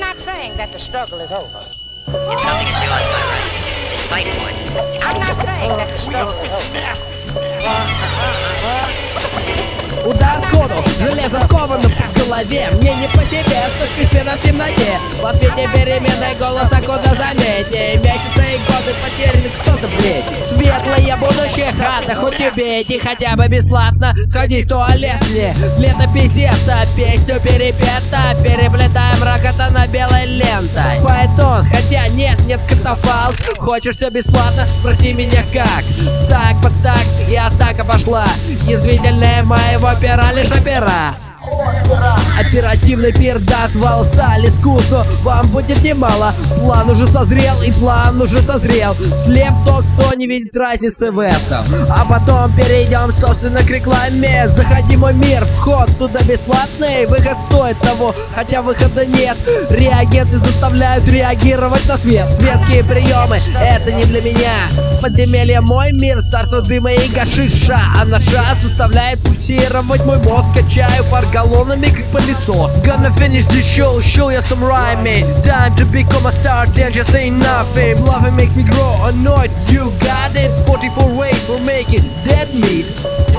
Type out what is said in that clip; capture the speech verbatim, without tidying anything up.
not saying that the struggle is over. If something is due us by right, then fight for it. I'm not saying that the struggle is over. Удар сходу, железом ковано по голове. Мне не по себе, столько света в темноте. В ответе переменной голоса куда заметнее. Месяцы и годы потеряны, кто-то бредит. Светлое будущее хата, хоть убейте хотя бы бесплатно. Сходи в туалет мне, летопись это, песню перепета. Переплетаем ракота на белой лентой. Поэтон, хотя нет, нет катафалк. Хочешь все бесплатно? Спроси меня как. Так, вот так, и атака пошла. Язвительная моего пера лишь опера. Оперативный пир до отвала сталь искусства вам будет немало. План уже созрел и план уже созрел. Слеп тот, кто не видит разницы в этом. А потом перейдем, собственно, к рекламе. Заходи в мой мир, вход туда бесплатный. Выход стоит того, хотя выхода нет. Реагенты заставляют реагировать на свет. Светские приемы, это не для меня. Подземелье мой мир, царство дыма и гашиша. А наша заставляет пульсировать мой мозг. Качаю пар галлонами, как пылесос. Gonna finish the show, show you some rhyming. Time to become a star, then just say nothing. Loving makes me grow annoyed, you got it. Forty-four ways for making dead meat.